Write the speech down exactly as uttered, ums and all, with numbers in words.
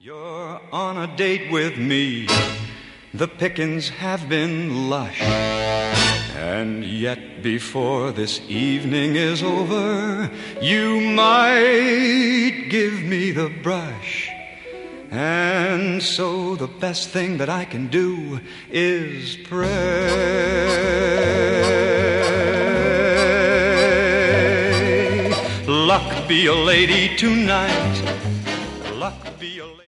You're on a date with me. The pickings have been lush. And yet before this evening is over, you might give me the brush. And so the best thing that I can do is pray. Luck be a lady tonight. Luck be a lady.